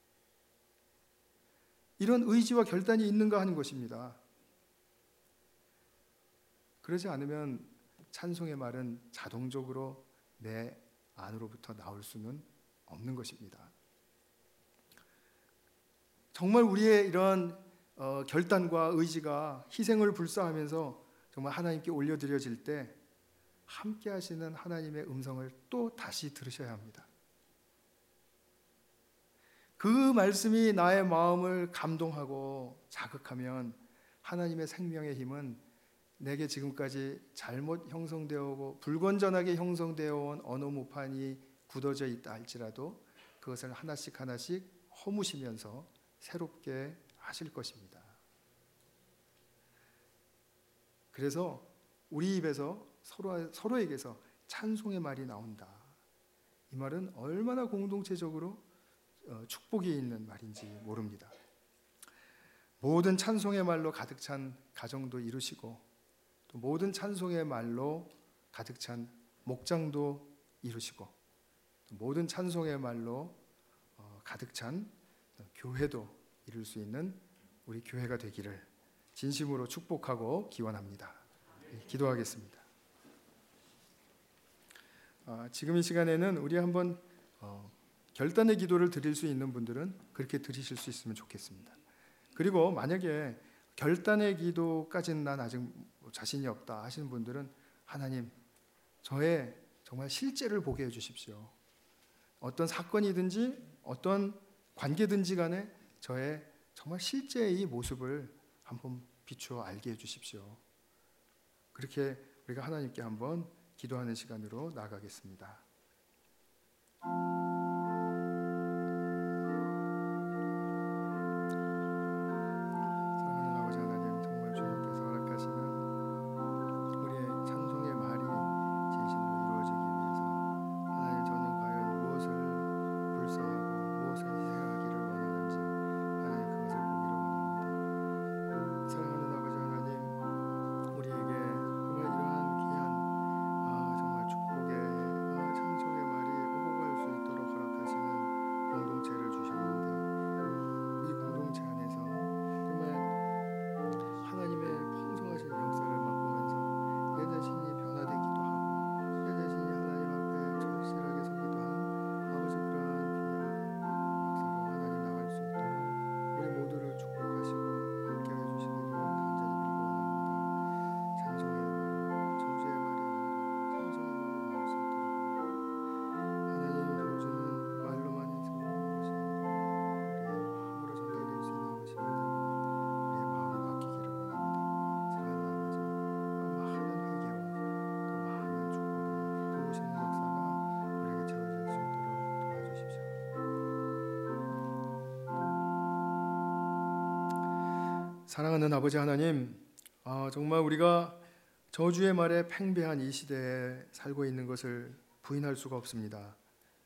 이런 의지와 결단이 있는가 하는 것입니다. 그러지 않으면 찬송의 말은 자동적으로 내 안으로부터 나올 수는 없는 것입니다. 정말 우리의 이런 결단과 의지가 희생을 불사하면서 정말 하나님께 올려드려질 때 함께 하시는 하나님의 음성을 또 다시 들으셔야 합니다. 그 말씀이 나의 마음을 감동하고 자극하면 하나님의 생명의 힘은 내게 지금까지 잘못 형성되어 오고 불건전하게 형성되어 온 언어 모판이 굳어져 있다 할지라도 그것을 하나씩 하나씩 허무시면서 새롭게 하실 것입니다. 그래서 우리 입에서 서로에게서 찬송의 말이 나온다. 이 말은 얼마나 공동체적으로 축복이 있는 말인지 모릅니다. 모든 찬송의 말로 가득 찬 가정도 이루시고, 또 모든 찬송의 말로 가득 찬 목장도 이루시고, 또 모든 찬송의 말로 가득 찬 교회도 이룰 수 있는 우리 교회가 되기를 진심으로 축복하고 기원합니다. 기도하겠습니다. 지금 이 시간에는 우리 한번 결단의 기도를 드릴 수 있는 분들은 그렇게 드리실 수 있으면 좋겠습니다. 그리고 만약에 결단의 기도까지는 난 아직 자신이 없다 하시는 분들은 하나님, 저의 정말 실제를 보게 해주십시오. 어떤 사건이든지 어떤 관계든지 간에 저의 정말 실제의 모습을 한번 비추어 알게 해주십시오. 그렇게 우리가 하나님께 한번 기도하는 시간으로 나아가겠습니다. 사랑하는 아버지 하나님, 정말 우리가 저주의 말에 팽배한 이 시대에 살고 있는 것을 부인할 수가 없습니다.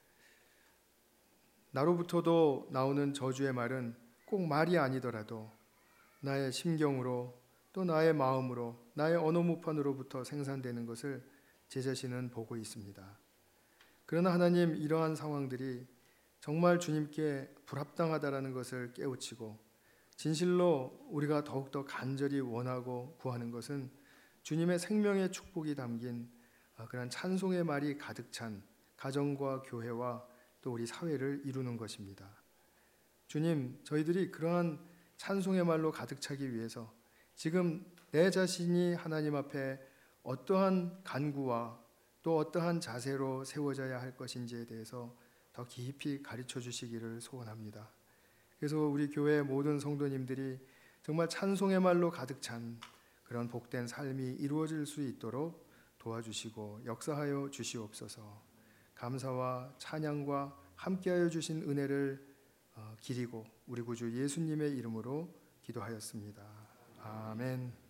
나로부터도 나오는 저주의 말은 꼭 말이 아니더라도 나의 심경으로, 또 나의 마음으로, 나의 언어 무판으로부터 생산되는 것을 제 자신은 보고 있습니다. 그러나 하나님, 이러한 상황들이 정말 주님께 불합당하다라는 것을 깨우치고 진실로 우리가 더욱더 간절히 원하고 구하는 것은 주님의 생명의 축복이 담긴 그런 찬송의 말이 가득 찬 가정과 교회와 또 우리 사회를 이루는 것입니다. 주님, 저희들이 그러한 찬송의 말로 가득 차기 위해서 지금 내 자신이 하나님 앞에 어떠한 간구와 또 어떠한 자세로 세워져야 할 것인지에 대해서 더 깊이 가르쳐 주시기를 소원합니다. 그래서 우리 교회 모든 성도님들이 정말 찬송의 말로 가득 찬 그런 복된 삶이 이루어질 수 있도록 도와주시고 역사하여 주시옵소서. 감사와 찬양과 함께하여 주신 은혜를 기리고 우리 구주 예수님의 이름으로 기도하였습니다. 아멘.